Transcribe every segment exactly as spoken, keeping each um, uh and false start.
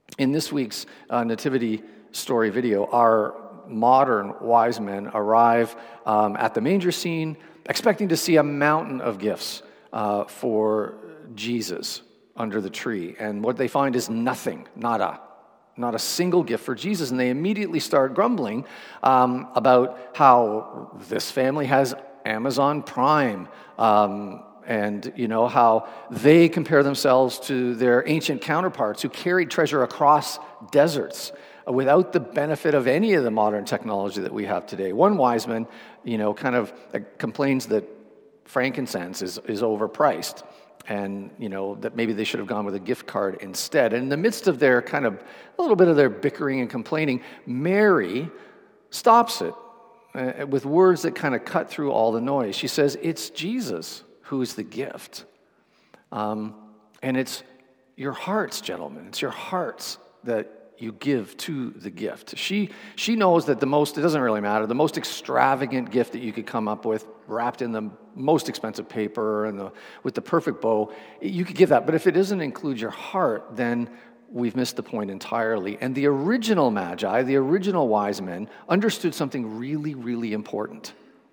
In this week's uh, nativity story video, our modern wise men arrive um, at the manger scene, expecting to see a mountain of gifts uh, for Jesus under the tree. And what they find is nothing, nada, not a single gift for Jesus. And they immediately start grumbling um, about how this family has Amazon Prime, um, and you know how they compare themselves to their ancient counterparts who carried treasure across deserts without the benefit of any of the modern technology that we have today. One wise man, you know, kind of uh, complains that frankincense is, is overpriced, and, you know, that maybe they should have gone with a gift card instead. And in the midst of their kind of, a little bit of their bickering and complaining, Mary stops it uh, with words that kind of cut through all the noise. She says, it's Jesus who is the gift. Um, and it's your hearts, gentlemen. It's your hearts that you give to the gift. She she knows that the most, it doesn't really matter, the most extravagant gift that you could come up with, wrapped in the most expensive paper and the, with the perfect bow, you could give that. But if it doesn't include your heart, then we've missed the point entirely. And the original Magi, the original wise men, understood something really, really important.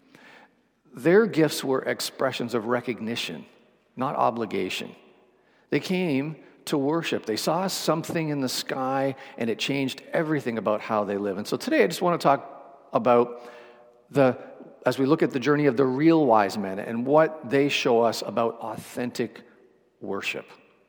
Their gifts were expressions of recognition, not obligation. They came to worship. They saw something in the sky, and it changed everything about how they live. And so today I just want to talk about the, as we look at the journey of the real wise men and what they show us about authentic worship.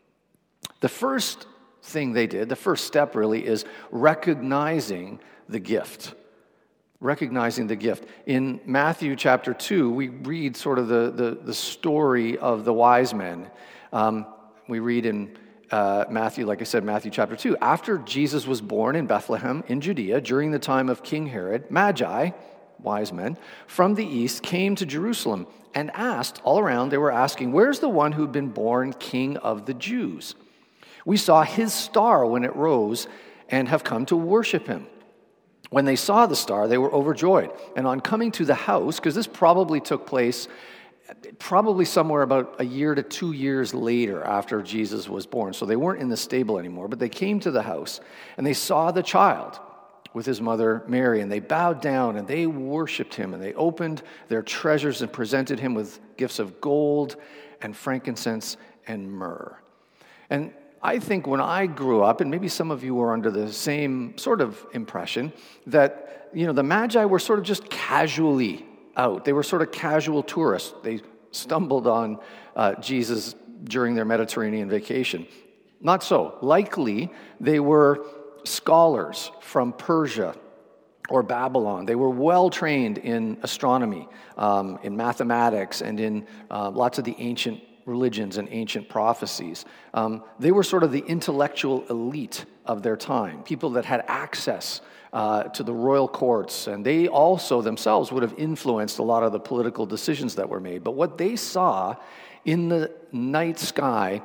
The first thing they did, the first step really, is recognizing the gift. Recognizing the gift. In Matthew chapter two, we read sort of the, the, the story of the wise men. Um, we read in Uh, Matthew, like I said, Matthew chapter two. After Jesus was born in Bethlehem in Judea during the time of King Herod, Magi, wise men, from the east came to Jerusalem and asked, all around they were asking, where's the one who'd been born King of the Jews? We saw his star when it rose and have come to worship him. When they saw the star, they were overjoyed. And on coming to the house, because this probably took place probably somewhere about a year to two years later after Jesus was born. So they weren't in the stable anymore, but they came to the house and they saw the child with his mother Mary, and they bowed down and they worshiped him, and they opened their treasures and presented him with gifts of gold and frankincense and myrrh. And I think when I grew up, and maybe some of you were under the same sort of impression, that, you know, the Magi were sort of just casually out. They were sort of casual tourists. They stumbled on uh, Jesus during their Mediterranean vacation. Not so. Likely, they were scholars from Persia or Babylon. They were well trained in astronomy, um, in mathematics, and in uh, lots of the ancient religions and ancient prophecies. Um, they were sort of the intellectual elite of their time, people that had access Uh, to the royal courts, and they also themselves would have influenced a lot of the political decisions that were made. But what they saw in the night sky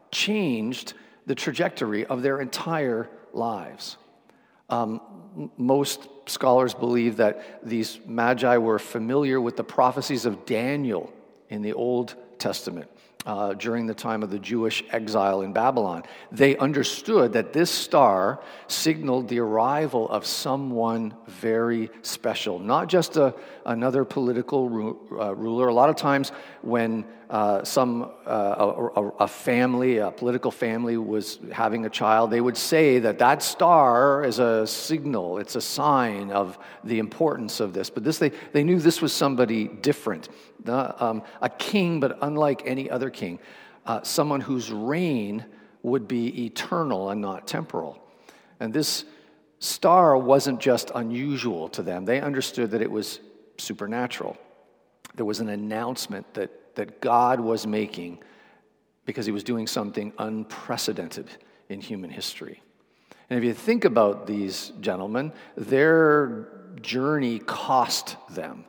changed the trajectory of their entire lives. Um, most scholars believe that these Magi were familiar with the prophecies of Daniel in the Old Testament. Uh, during the time of the Jewish exile in Babylon. They understood that this star signaled the arrival of someone very special, not just a, another political ru- uh, ruler. A lot of times when uh, some uh, a, a family, a political family was having a child, they would say that that star is a signal, it's a sign of the importance of this. But this, they, they knew this was somebody different. The, um, a king, but unlike any other king, uh, someone whose reign would be eternal and not temporal. And this star wasn't just unusual to them. They understood that it was supernatural. There was an announcement that, that God was making because he was doing something unprecedented in human history. And if you think about these gentlemen, their journey cost them.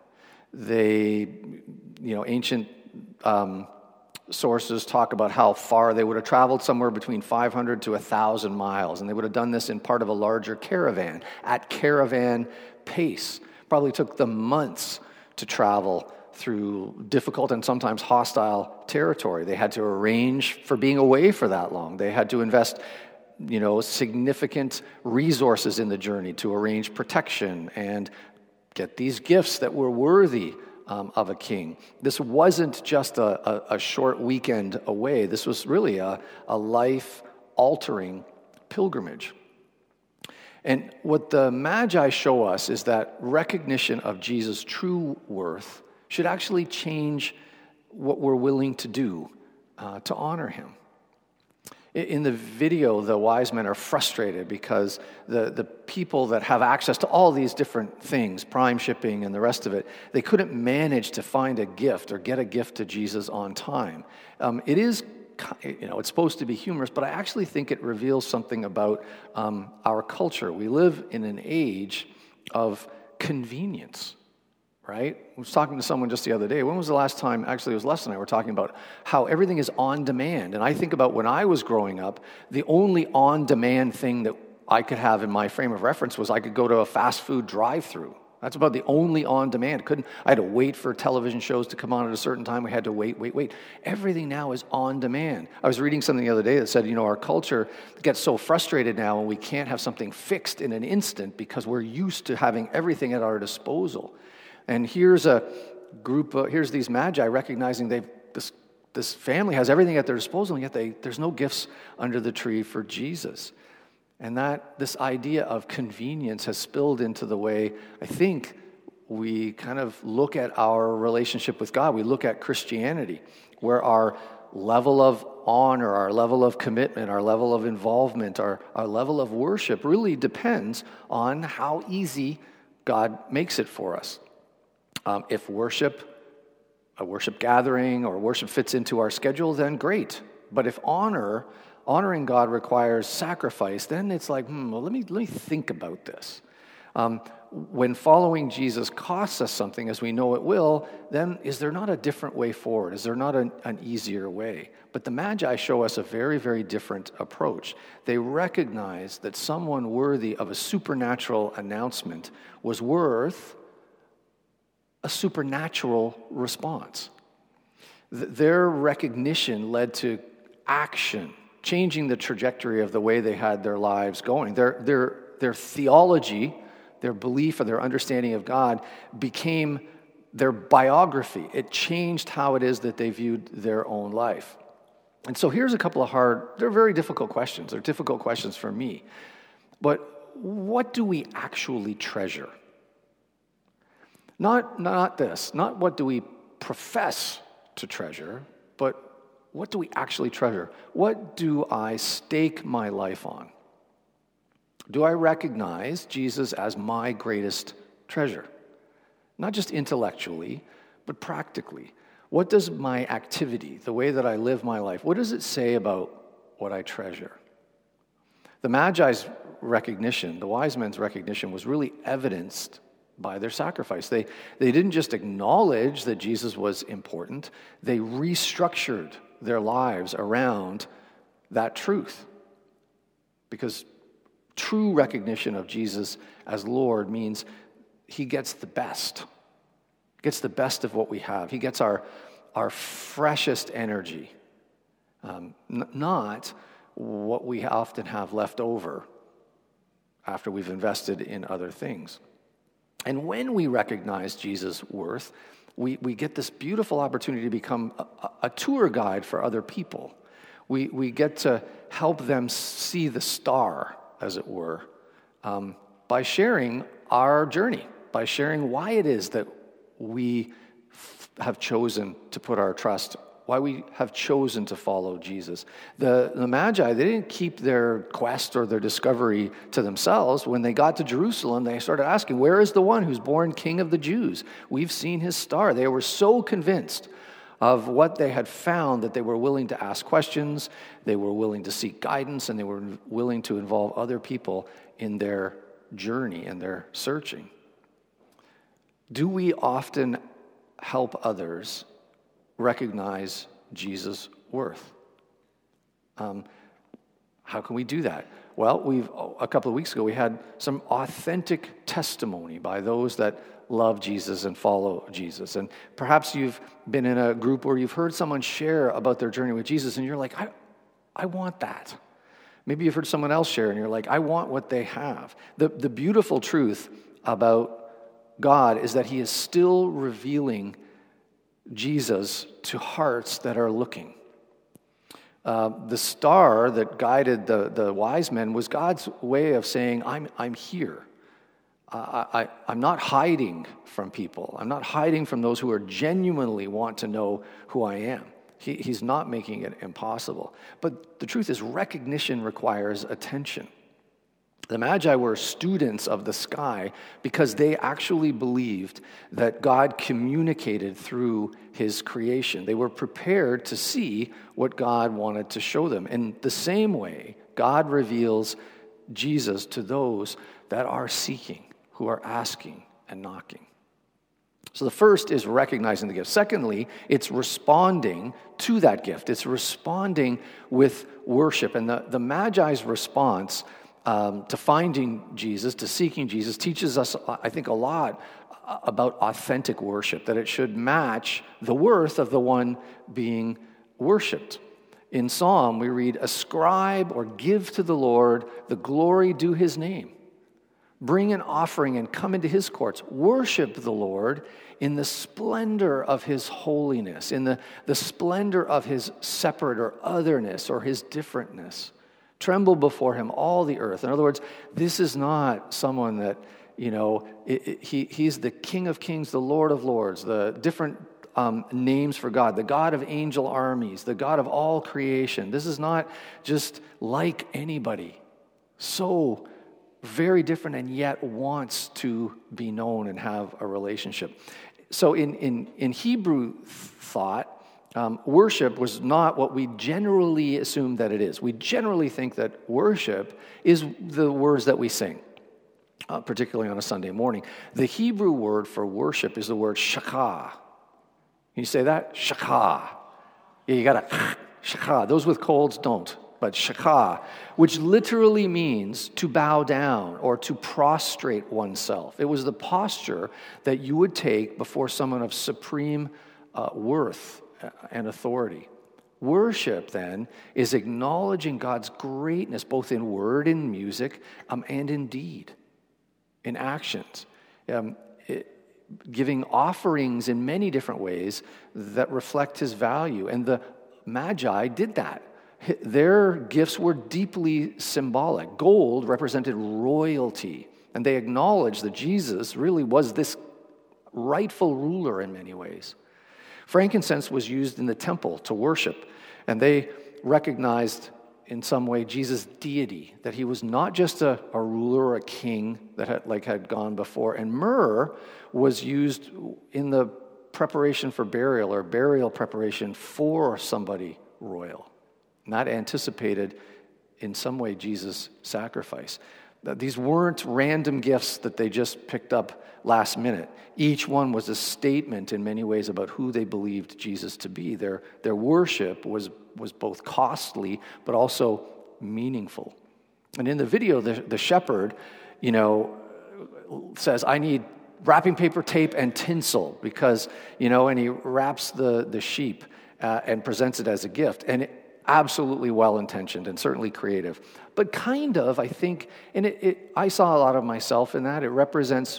They, you know, ancient um, sources talk about how far they would have traveled, somewhere between five hundred to one thousand miles, and they would have done this in part of a larger caravan, at caravan pace. Probably took them months to travel through difficult and sometimes hostile territory. They had to arrange for being away for that long. They had to invest you know, significant resources in the journey to arrange protection and get these gifts that were worthy um, of a king. This wasn't just a, a, a short weekend away. This was really a, a life-altering pilgrimage. And what the Magi show us is that recognition of Jesus' true worth should actually change what we're willing to do uh, to honor him. In the video, the wise men are frustrated because the, the people that have access to all these different things, prime shipping and the rest of it, they couldn't manage to find a gift or get a gift to Jesus on time. Um, it is, you know, it's supposed to be humorous, but I actually think it reveals something about um, our culture. We live in an age of convenience. Right? I was talking to someone just the other day. When was the last time, actually it was Les and I were talking about how everything is on demand. And I think about when I was growing up, the only on-demand thing that I could have in my frame of reference was I could go to a fast food drive-through. That's about the only on-demand. Couldn't I had to wait for television shows to come on at a certain time. We had to wait, wait, wait. Everything now is on demand. I was reading something the other day that said, you know, our culture gets so frustrated now when we can't have something fixed in an instant because we're used to having everything at our disposal. And here's a group of, here's these magi recognizing they've, this, this family has everything at their disposal, and yet they, there's no gifts under the tree for Jesus. And that, this idea of convenience has spilled into the way, I think, we kind of look at our relationship with God. We look at Christianity, where our level of honor, our level of commitment, our level of involvement, our, our level of worship really depends on how easy God makes it for us. Um, if worship, a worship gathering or worship fits into our schedule, then great. But if honor, honoring God requires sacrifice, then it's like, hmm, well, let me let me think about this. Um, when following Jesus costs us something, as we know it will, then is there not a different way forward? Is there not an, an easier way? But the Magi show us a very, very different approach. They recognize that someone worthy of a supernatural announcement was worth a supernatural response. Th- their recognition led to action, changing the trajectory of the way they had their lives going. Their, their, their theology, their belief or their understanding of God became their biography. It changed how it is that they viewed their own life. And so here's a couple of hard, they're very difficult questions. They're difficult questions for me. But what do we actually treasure? Not, not this, not what do we profess to treasure, but what do we actually treasure? What do I stake my life on? Do I recognize Jesus as my greatest treasure? Not just intellectually, but practically. What does my activity, the way that I live my life, what does it say about what I treasure? The Magi's recognition, the wise men's recognition, was really evidenced by their sacrifice. They, they didn't just acknowledge that Jesus was important, they restructured their lives around that truth. Because true recognition of Jesus as Lord means he gets the best, gets the best of what we have. He gets our, our freshest energy, um, n- not what we often have left over after we've invested in other things. And when we recognize Jesus' worth, we, we get this beautiful opportunity to become a, a tour guide for other people. We, we get to help them see the star, as it were, um, by sharing our journey, by sharing why it is that we f- have chosen to put our trust, why we have chosen to follow Jesus. The, the Magi, they didn't keep their quest or their discovery to themselves. When they got to Jerusalem, they started asking, where is the one who's born King of the Jews? We've seen his star. They were so convinced of what they had found that they were willing to ask questions, they were willing to seek guidance, and they were willing to involve other people in their journey and their searching. Do we often help others recognize Jesus' worth? Um, how can we do that? Well, we've a couple of weeks ago, we had some authentic testimony by those that love Jesus and follow Jesus. And perhaps you've been in a group where you've heard someone share about their journey with Jesus, and you're like, I, I want that. Maybe you've heard someone else share and you're like, I want what they have. The, the beautiful truth about God is that he is still revealing Jesus to hearts that are looking. Uh, the star that guided the, the wise men was God's way of saying, I'm, I'm here. Uh, I, I'm not hiding from people. I'm not hiding from those who are genuinely want to know who I am. He, he's not making it impossible. But the truth is, recognition requires attention. The Magi were students of the sky because they actually believed that God communicated through his creation. They were prepared to see what God wanted to show them. In the same way, God reveals Jesus to those that are seeking, who are asking and knocking. So the first is recognizing the gift. Secondly, it's responding to that gift. It's responding with worship. And the, the Magi's response um, to finding Jesus, to seeking Jesus, teaches us, I think, a lot about authentic worship, that it should match the worth of the one being worshiped. In Psalm, we read, ascribe or give to the Lord the glory due his name. Bring an offering and come into his courts. Worship the Lord in the splendor of his holiness, in the, the splendor of his separate or otherness or his differentness. Tremble before him, all the earth. In other words, this is not someone that, you know, it, it, he, he's the King of Kings, the Lord of Lords, the different um, names for God, the God of angel armies, the God of all creation. This is not just like anybody. So very different, and yet wants to be known and have a relationship. So in, in, in Hebrew thought, um, worship was not what we generally assume that it is. We generally think that worship is the words that we sing, uh, particularly on a Sunday morning. The Hebrew word for worship is the word shakah. Can you say that? Shakah. Yeah, you got to shakah. Those with colds don't. But shakah, which literally means to bow down or to prostrate oneself. It was the posture that you would take before someone of supreme uh, worth and authority. Worship, then, is acknowledging God's greatness, both in word, in music, um, and in deed, in actions. Um, it, giving offerings in many different ways that reflect his value. And the Magi did that. Their gifts were deeply symbolic. Gold represented royalty, and they acknowledged that Jesus really was this rightful ruler in many ways. Frankincense was used in the temple to worship, and they recognized in some way Jesus' deity, that he was not just a, a ruler or a king that had, like had gone before. And myrrh was used in the preparation for burial or burial preparation for somebody royal. Not anticipated in some way Jesus' sacrifice. These weren't random gifts that they just picked up last minute. Each one was a statement in many ways about who they believed Jesus to be. Their, their worship was, was both costly but also meaningful. And in the video, the, the shepherd, you know, says, I need wrapping paper, tape, and tinsel because, you know, and he wraps the, the sheep uh, and presents it as a gift. And it, absolutely well-intentioned and certainly creative. But kind of, I think, and it, it, I saw a lot of myself in that. It represents,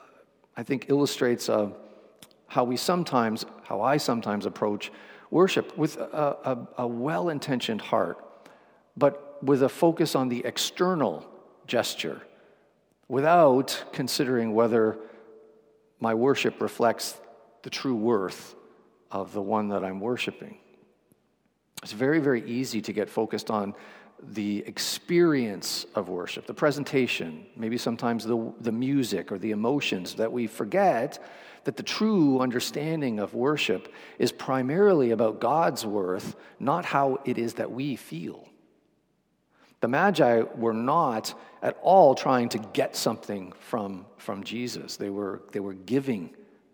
I think, illustrates uh, how we sometimes, how I sometimes approach worship with a, a, a well-intentioned heart, but with a focus on the external gesture, without considering whether my worship reflects the true worth of the one that I'm worshiping. It's very, very easy to get focused on the experience of worship, the presentation, maybe sometimes the, the music or the emotions, that we forget that the true understanding of worship is primarily about God's worth, not how it is that we feel. The Magi were not at all trying to get something from, from Jesus. They were, they were giving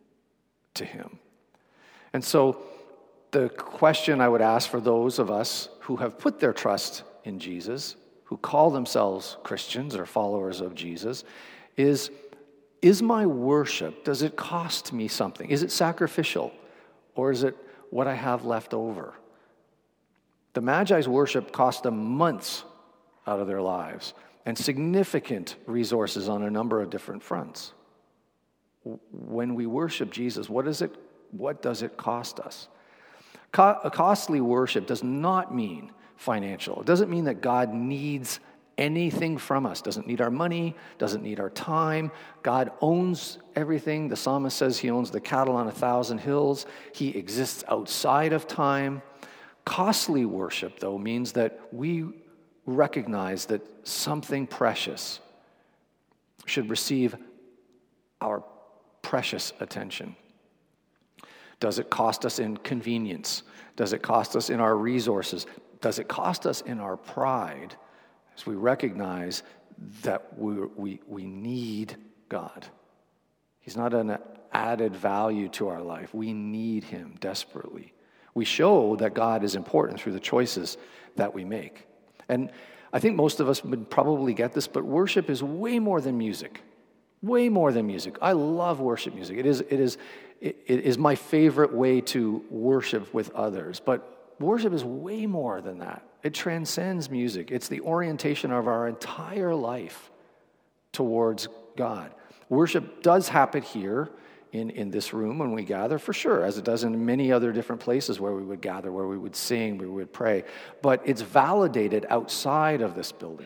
to him. And so the question I would ask for those of us who have put their trust in Jesus, who call themselves Christians or followers of Jesus, is, is my worship, does it cost me something? Is it sacrificial? Or is it what I have left over? The Magi's worship cost them months out of their lives and significant resources on a number of different fronts. When we worship Jesus, what is it? What does it cost us? Co- a costly worship does not mean financial. It doesn't mean that God needs anything from us. Doesn't need our money, doesn't need our time. God owns everything. The psalmist says he owns the cattle on a thousand hills. He exists outside of time. Costly worship, though, means that we recognize that something precious should receive our precious attention. Does it cost us in convenience? Does it cost us in our resources? Does it cost us in our pride as we recognize that we, we, we need God? He's not an added value to our life. We need him desperately. We show that God is important through the choices that we make. And I think most of us would probably get this, but worship is way more than music. Way more than music. I love worship music. It is, it is, it, it is my favorite way to worship with others. But worship is way more than that. It transcends music. It's the orientation of our entire life towards God. Worship does happen here in, in this room when we gather, for sure, as it does in many other different places where we would gather, where we would sing, where we would pray. But it's validated outside of this building.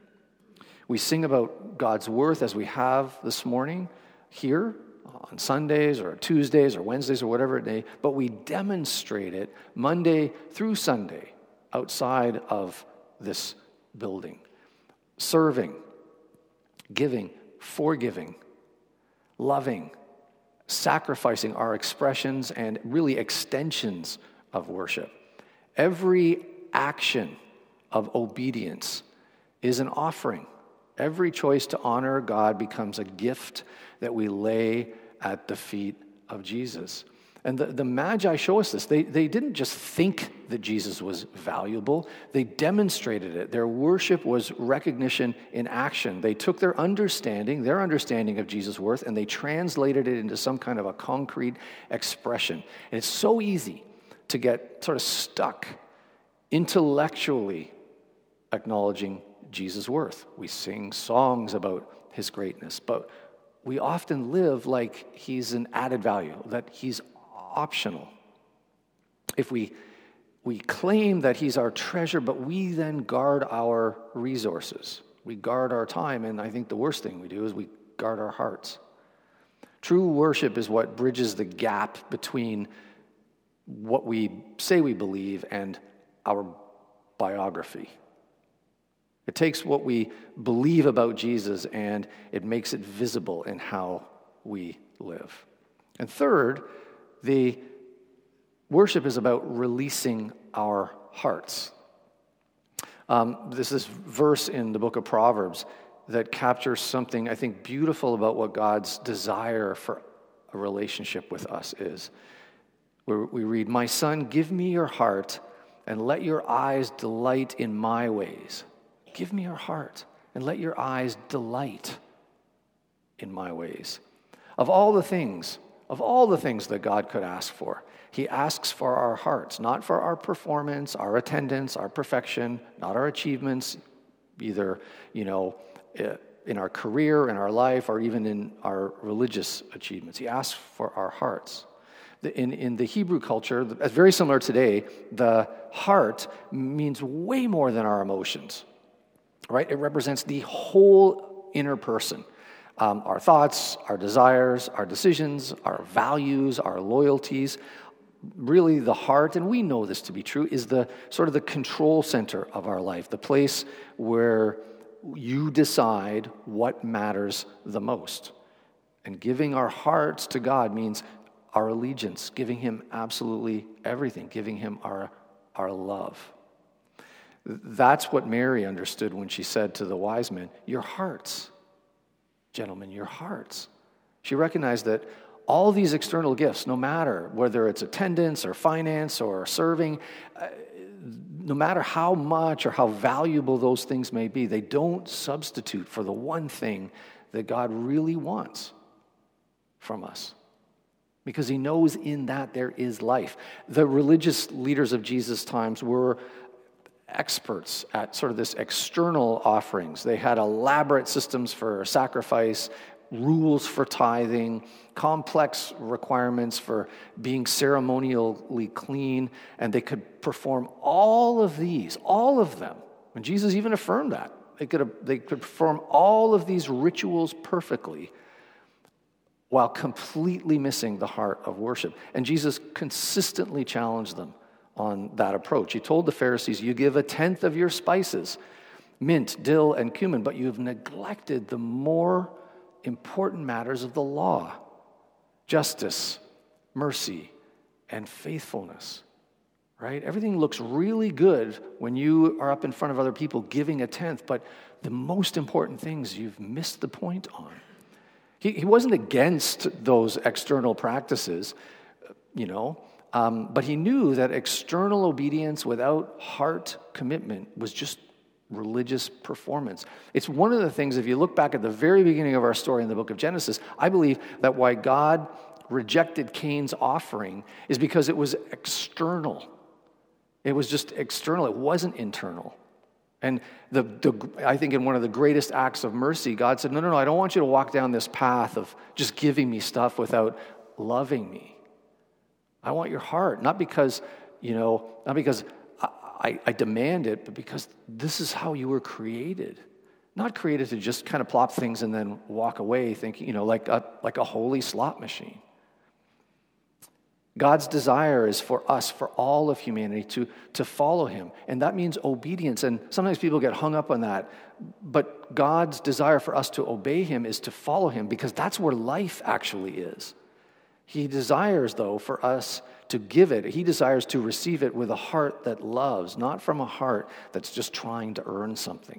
We sing about God's worth as we have this morning here on Sundays or Tuesdays or Wednesdays or whatever day, but we demonstrate it Monday through Sunday outside of this building. Serving, giving, forgiving, loving, sacrificing are expressions and really extensions of worship. Every action of obedience is an offering. Every choice to honor God becomes a gift that we lay at the feet of Jesus. And the, the Magi show us this. They, they didn't just think that Jesus was valuable. They demonstrated it. Their worship was recognition in action. They took their understanding, their understanding of Jesus' worth, and they translated it into some kind of a concrete expression. And it's so easy to get sort of stuck intellectually acknowledging Jesus' worth. We sing songs about his greatness, but we often live like he's an added value, that he's optional. If we we claim that he's our treasure, but we then guard our resources. We guard our time, and I think the worst thing we do is we guard our hearts. True worship is what bridges the gap between what we say we believe and our biography. It takes what we believe about Jesus and it makes it visible in how we live. And third, the worship is about releasing our hearts. Um, there's this verse in the book of Proverbs that captures something I think beautiful about what God's desire for a relationship with us is. Where we read, "My son, give me your heart and let your eyes delight in my ways." Give me your heart and let your eyes delight in my ways. Of all the things, of all the things that God could ask for, he asks for our hearts, not for our performance, our attendance, our perfection, not our achievements, either, you know, in our career, in our life, or even in our religious achievements. He asks for our hearts. In, in the Hebrew culture, very similar today, the heart means way more than our emotions. Right? It represents the whole inner person. Um, our thoughts, our desires, our decisions, our values, our loyalties. Really the heart, and we know this to be true, is the sort of the control center of our life, the place where you decide what matters the most. And giving our hearts to God means our allegiance, giving him absolutely everything, giving him our, our love. That's what Mary understood when she said to the wise men, "Your hearts, gentlemen, your hearts." She recognized that all these external gifts, no matter whether it's attendance or finance or serving, uh, no matter how much or how valuable those things may be, they don't substitute for the one thing that God really wants from us. Because he knows in that there is life. The religious leaders of Jesus' times were experts at sort of this external offerings. They had elaborate systems for sacrifice, rules for tithing, complex requirements for being ceremonially clean, and they could perform all of these, all of them. And Jesus even affirmed that. They could, they could perform all of these rituals perfectly while completely missing the heart of worship. And Jesus consistently challenged them on that approach. He told the Pharisees, you give a tenth of your spices, mint, dill, and cumin, but you have neglected the more important matters of the law, justice, mercy, and faithfulness, right? Everything looks really good when you are up in front of other people giving a tenth, but the most important things you've missed the point on. He, he wasn't against those external practices, you know, um, but he knew that external obedience without heart commitment was just religious performance. It's one of the things, if you look back at the very beginning of our story in the book of Genesis, I believe that why God rejected Cain's offering is because it was external. It was just external. It wasn't internal. And the, the I think in one of the greatest acts of mercy, God said, no, no, no, I don't want you to walk down this path of just giving me stuff without loving me. I want your heart, not because, you know, not because I, I demand it, but because this is how you were created. Not created to just kind of plop things and then walk away thinking, you know, like a, like a holy slot machine. God's desire is for us, for all of humanity, to, to follow him. And that means obedience. And sometimes people get hung up on that. But God's desire for us to obey him is to follow him, because that's where life actually is. He desires, though, for us to give it. He desires to receive it with a heart that loves, not from a heart that's just trying to earn something.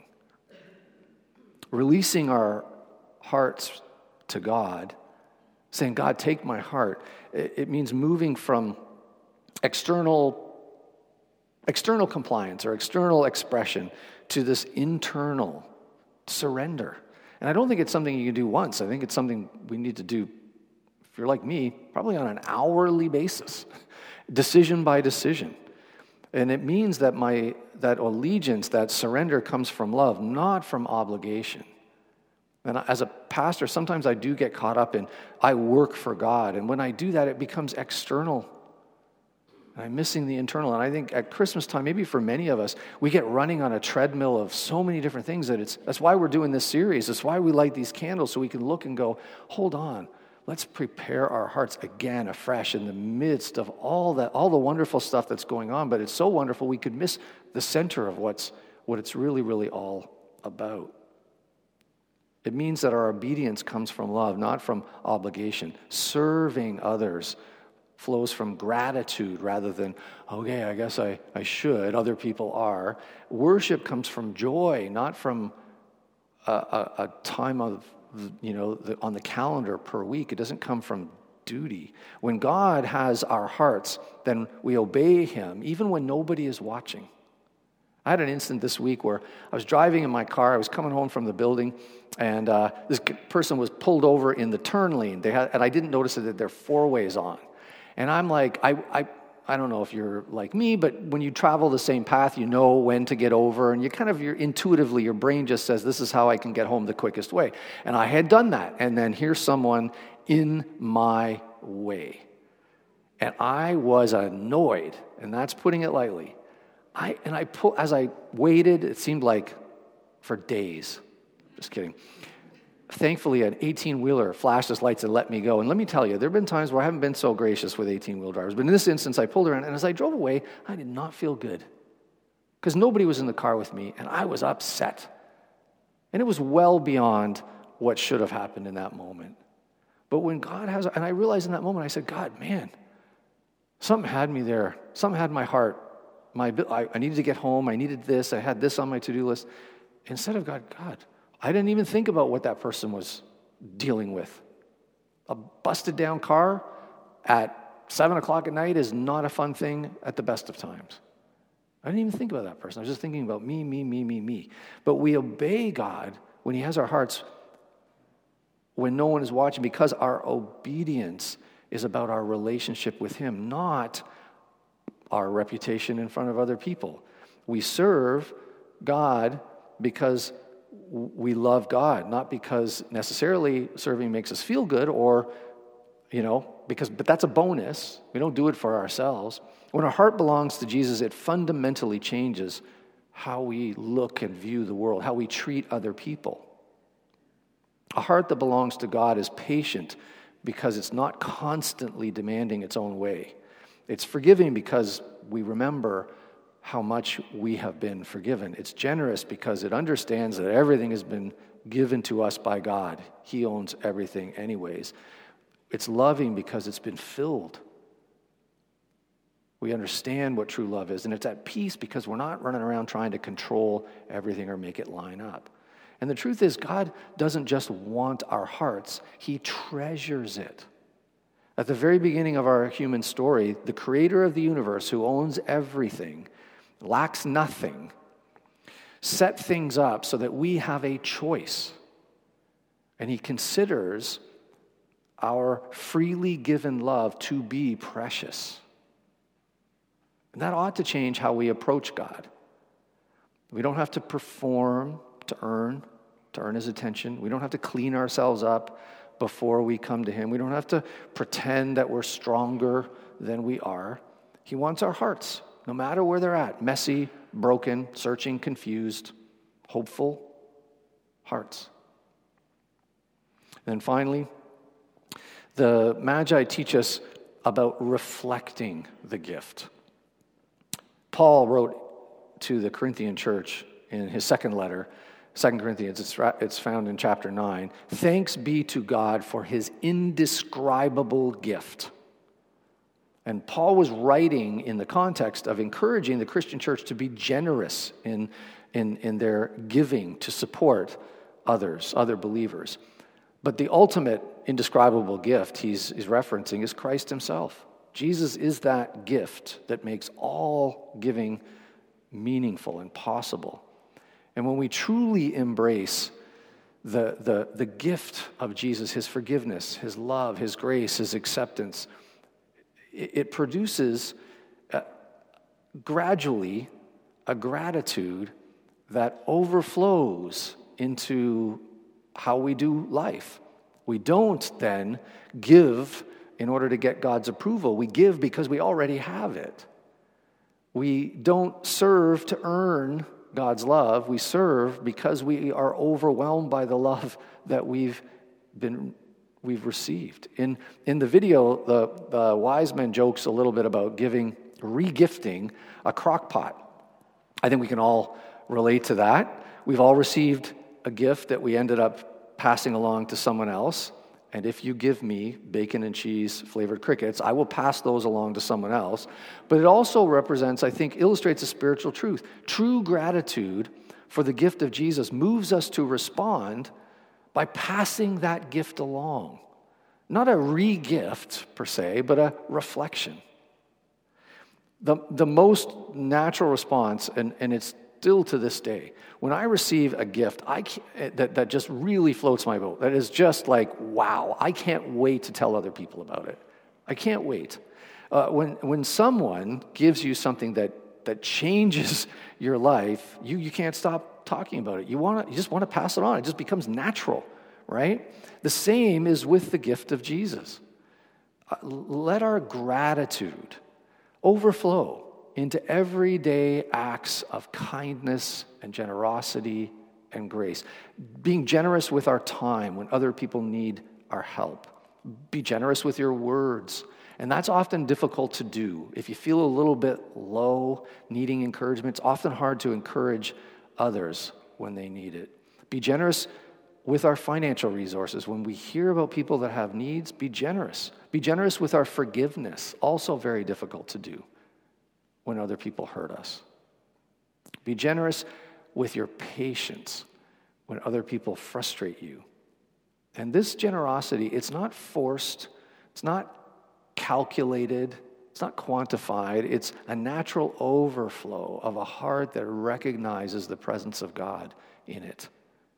Releasing our hearts to God, saying, God, take my heart, it means moving from external, external compliance or external expression to this internal surrender. And I don't think it's something you can do once. I think it's something we need to do, if you're like me, probably on an hourly basis, decision by decision. And it means that my that allegiance, that surrender comes from love, not from obligation. And as a pastor, sometimes I do get caught up in, I work for God. And when I do that, it becomes external. And I'm missing the internal. And I think at Christmas time, maybe for many of us, we get running on a treadmill of so many different things that it's, that's why we're doing this series. That's why we light these candles, so we can look and go, hold on. Let's prepare our hearts again afresh in the midst of all that, all the wonderful stuff that's going on. But it's so wonderful we could miss the center of what's what it's really, really all about. It means that our obedience comes from love, not from obligation. Serving others flows from gratitude rather than, okay, I guess I, I should. Other people are. Worship comes from joy, not from a, a, a time of you know, the, on the calendar per week. It doesn't come from duty. When God has our hearts, then we obey him, even when nobody is watching. I had an instant this week where I was driving in my car. I was coming home from the building, and uh, this person was pulled over in the turn lane. They had, and I didn't notice that they're four ways on. And I'm like, I, I, I don't know if you're like me, but when you travel the same path, you know when to get over, and you kind of, you're intuitively, your brain just says, this is how I can get home the quickest way. And I had done that, and then here's someone in my way. And I was annoyed, and that's putting it lightly. I and I pull, as I waited, it seemed like for days. Just kidding. Thankfully, an eighteen-wheeler flashed his lights and let me go. And let me tell you, there have been times where I haven't been so gracious with eighteen-wheel drivers. But in this instance, I pulled around, and as I drove away, I did not feel good. Because nobody was in the car with me, and I was upset. And it was well beyond what should have happened in that moment. But when God has, and I realized in that moment, I said, God, man, something had me there. Something had my heart. My, I, I needed to get home. I needed this. I had this on my to-do list. Instead of God, God, I didn't even think about what that person was dealing with. A busted down car at seven o'clock at night is not a fun thing at the best of times. I didn't even think about that person. I was just thinking about me, me, me, me, me. But we obey God when he has our hearts when no one is watching, because our obedience is about our relationship with him, not our reputation in front of other people. We serve God because we love God, not because necessarily serving makes us feel good or, you know, because, but that's a bonus. We don't do it for ourselves. When our heart belongs to Jesus, it fundamentally changes how we look and view the world, how we treat other people. A heart that belongs to God is patient because it's not constantly demanding its own way. It's forgiving because we remember how much we have been forgiven. It's generous because it understands that everything has been given to us by God. He owns everything anyways. It's loving because it's been filled. We understand what true love is, and it's at peace because we're not running around trying to control everything or make it line up. And the truth is, God doesn't just want our hearts, He treasures it. At the very beginning of our human story, the creator of the universe, who owns everything, lacks nothing, set things up so that we have a choice. And He considers our freely given love to be precious. And that ought to change how we approach God. We don't have to perform to earn, to earn His attention. We don't have to clean ourselves up before we come to Him. We don't have to pretend that we're stronger than we are. He wants our hearts, no matter where they're at, messy, broken, searching, confused, hopeful hearts. And then finally, the Magi teach us about reflecting the gift. Paul wrote to the Corinthian church in his second letter, Second Corinthians, it's, it's found in chapter nine. Thanks be to God for His indescribable gift. And Paul was writing in the context of encouraging the Christian church to be generous in, in, in their giving to support others, other believers. But the ultimate indescribable gift he's, he's referencing is Christ Himself. Jesus is that gift that makes all giving meaningful and possible. And when we truly embrace the, the, the gift of Jesus, His forgiveness, His love, His grace, His acceptance, it, it produces uh, gradually a gratitude that overflows into how we do life. We don't then give in order to get God's approval. We give because we already have it. We don't serve to earn God's love. We serve because we are overwhelmed by the love that we've been we've received. In in the video, the, the wise man jokes a little bit about giving, re-gifting a crock pot. I think we can all relate to that. We've all received a gift that we ended up passing along to someone else. And if you give me bacon and cheese flavored crickets, I will pass those along to someone else. But it also represents, I think, illustrates a spiritual truth. True gratitude for the gift of Jesus moves us to respond by passing that gift along. Not a re-gift per se, but a reflection. The, the most natural response, and, and it's still to this day, when I receive a gift I that, that just really floats my boat, that is just like, wow, I can't wait to tell other people about it. I can't wait. Uh, when when someone gives you something that, that changes your life, you, you can't stop talking about it. You want to, you just want to pass it on. It just becomes natural, right? The same is with the gift of Jesus. Uh, let our gratitude overflow into everyday acts of kindness and generosity and grace. Being generous with our time when other people need our help. Be generous with your words. And that's often difficult to do. If you feel a little bit low, needing encouragement, it's often hard to encourage others when they need it. Be generous with our financial resources. When we hear about people that have needs, be generous. Be generous with our forgiveness. Also very difficult to do when other people hurt us. Be generous with your patience when other people frustrate you. And this generosity, it's not forced, it's not calculated, it's not quantified. It's a natural overflow of a heart that recognizes the presence of God in it,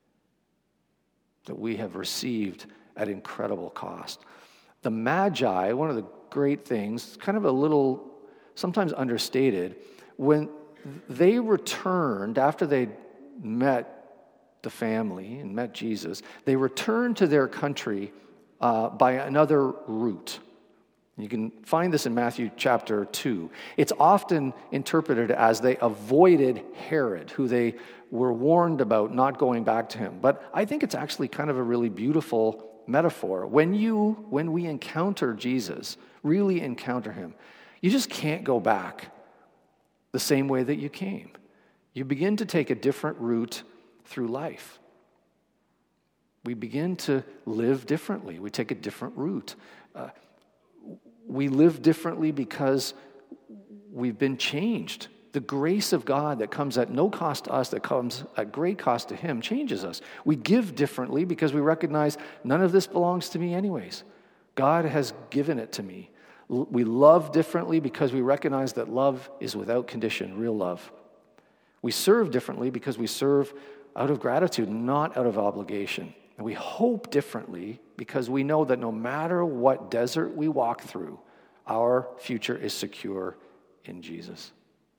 that we have received at incredible cost. The Magi, one of the great things, kind of a little sometimes understated, when they returned after they met the family and met Jesus. They returned to their country uh, by another route. You can find this in Matthew chapter two. It's often interpreted as they avoided Herod, who they were warned about not going back to him. But I think it's actually kind of a really beautiful metaphor. When you, when we encounter Jesus, really encounter him, you just can't go back the same way that you came. You begin to take a different route through life. We begin to live differently. We take a different route. Uh, we live differently because we've been changed. The grace of God that comes at no cost to us, that comes at great cost to him, changes us. We give differently because we recognize none of this belongs to me anyways. God has given it to me. We love differently because we recognize that love is without condition, real love. We serve differently because we serve out of gratitude, not out of obligation. And we hope differently because we know that no matter what desert we walk through, our future is secure in Jesus.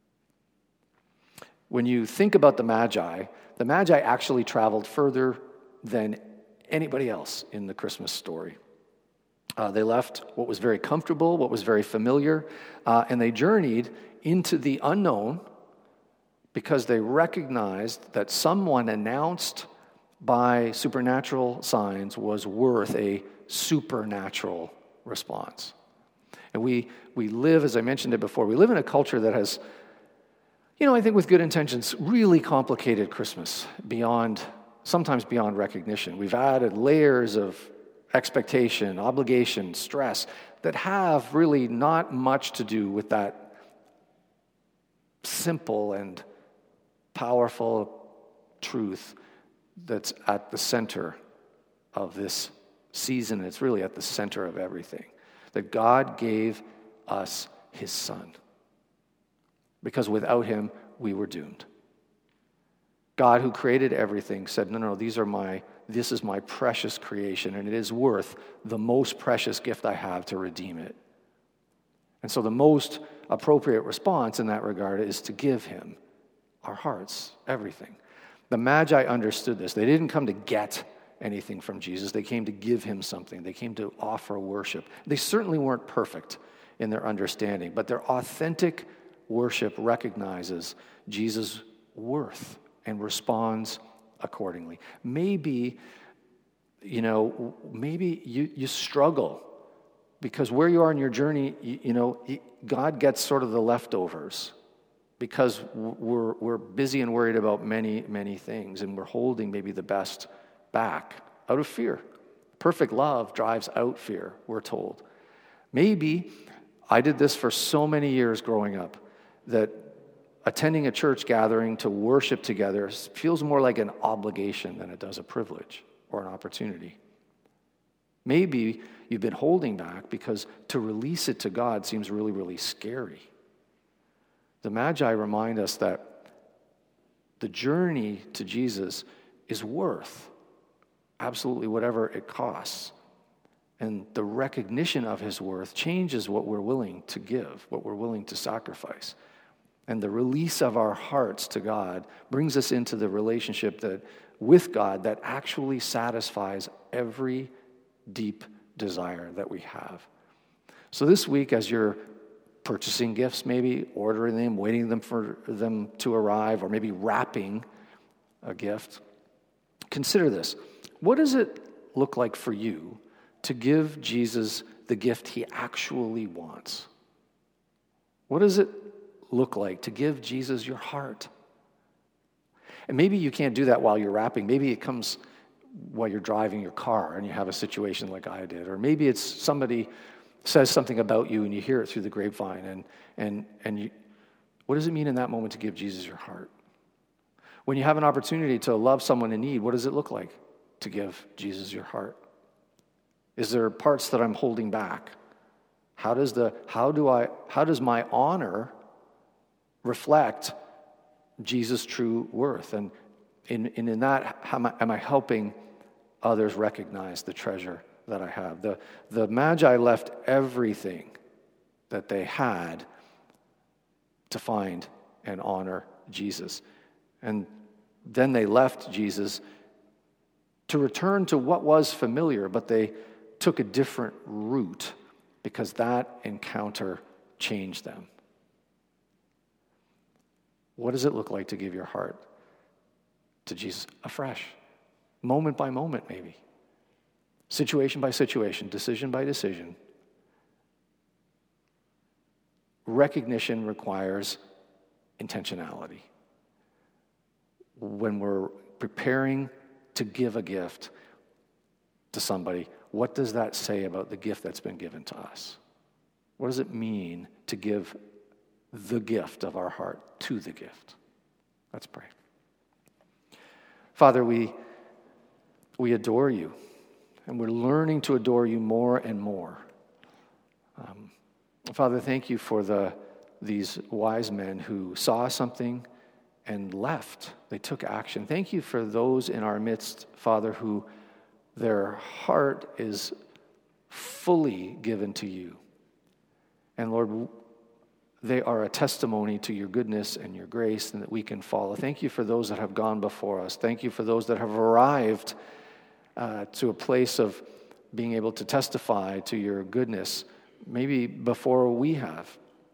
When you think about the Magi, the Magi actually traveled further than anybody else in the Christmas story. Uh, they left what was very comfortable, what was very familiar, uh, and they journeyed into the unknown because they recognized that someone announced by supernatural signs was worth a supernatural response. And we we live, as I mentioned it before, we live in a culture that has, you know, I think with good intentions, really complicated Christmas beyond, sometimes beyond recognition. We've added layers of expectation, obligation, stress that have really not much to do with that simple and powerful truth that's at the center of this season. It's really at the center of everything. That God gave us his Son. Because without him, we were doomed. God, who created everything, said, no, no, these are my, this is my precious creation, and it is worth the most precious gift I have to redeem it. And so the most appropriate response in that regard is to give him our hearts, everything. The Magi understood this. They didn't come to get anything from Jesus. They came to give him something. They came to offer worship. They certainly weren't perfect in their understanding, but their authentic worship recognizes Jesus' worth and responds accordingly. Maybe, you know, maybe you, you struggle because where you are in your journey, you, you know, God gets sort of the leftovers because we're we're busy and worried about many, many things, and we're holding maybe the best back out of fear. Perfect love drives out fear, we're told. Maybe I did this for so many years growing up that attending a church gathering to worship together feels more like an obligation than it does a privilege or an opportunity. Maybe you've been holding back because to release it to God seems really, really scary. The Magi remind us that the journey to Jesus is worth absolutely whatever it costs. And the recognition of his worth changes what we're willing to give, what we're willing to sacrifice. And the release of our hearts to God brings us into the relationship that with God that actually satisfies every deep desire that we have. So this week, as you're purchasing gifts, maybe ordering them, waiting them for them to arrive, or maybe wrapping a gift, consider this. What does it look like for you to give Jesus the gift he actually wants? What does it look like to give Jesus your heart? And maybe you can't do that while you're wrapping. Maybe it comes while you're driving your car and you have a situation like I did. Or maybe it's somebody says something about you and you hear it through the grapevine. And, and, and you, what does it mean in that moment to give Jesus your heart? When you have an opportunity to love someone in need, what does it look like to give Jesus your heart? Is there parts that I'm holding back? How does the how do I how does my honor reflect Jesus' true worth? And in, in, in that, how am I, am I helping others recognize the treasure that I have? The, the Magi left everything that they had to find and honor Jesus. And then they left Jesus to return to what was familiar, but they took a different route because that encounter changed them. What does it look like to give your heart to Jesus afresh? Moment by moment, maybe. Situation by situation, decision by decision. Recognition requires intentionality. When we're preparing to give a gift to somebody, what does that say about the gift that's been given to us? What does it mean to give the gift of our heart to the gift? Let's pray. Father, we, we adore you, and we're learning to adore you more and more. Um, Father, thank you for the these wise men who saw something and left. They took action. Thank you for those in our midst, Father, who their heart is fully given to you. And Lord, they are a testimony to your goodness and your grace and that we can follow. Thank you for those that have gone before us. Thank you for those that have arrived uh, to a place of being able to testify to your goodness, maybe before we have.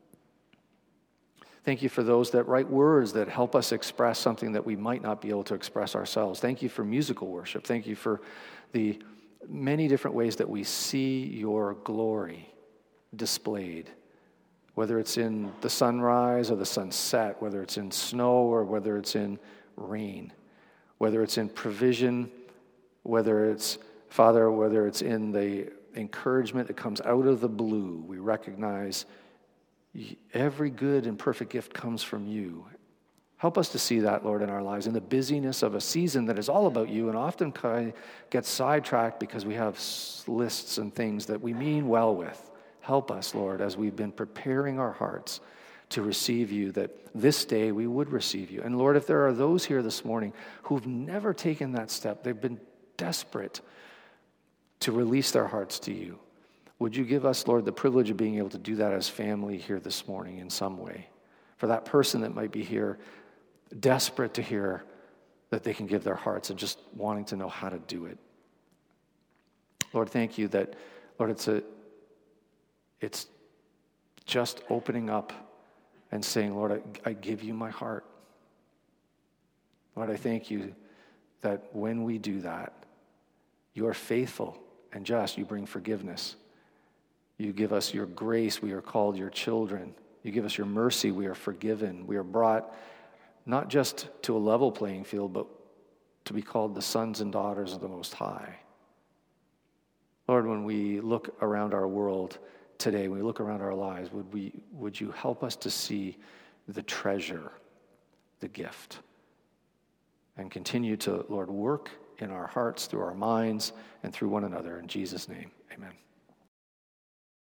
Thank you for those that write words that help us express something that we might not be able to express ourselves. Thank you for musical worship. Thank you for the many different ways that we see your glory displayed, whether it's in the sunrise or the sunset, whether it's in snow or whether it's in rain, whether it's in provision, whether it's, Father, whether it's in the encouragement that comes out of the blue. We recognize every good and perfect gift comes from you. Help us to see that, Lord, in our lives, in the busyness of a season that is all about you and often kind of gets sidetracked because we have lists and things that we mean well with. Help us, Lord, as we've been preparing our hearts to receive you, that this day we would receive you. And Lord, if there are those here this morning who've never taken that step, they've been desperate to release their hearts to you, would you give us, Lord, the privilege of being able to do that as family here this morning in some way? For that person that might be here, desperate to hear that they can give their hearts and just wanting to know how to do it. Lord, thank you that, Lord, it's a, it's just opening up and saying, Lord, I, I give you my heart. Lord, I thank you that when we do that, you are faithful and just. You bring forgiveness. You give us your grace. We are called your children. You give us your mercy. We are forgiven. We are brought not just to a level playing field, but to be called the sons and daughters of the Most High. Lord, when we look around our world today, when we look around our lives, would we, would you help us to see the treasure, the gift, and continue to, Lord, work in our hearts, through our minds, and through one another. In Jesus' name, amen.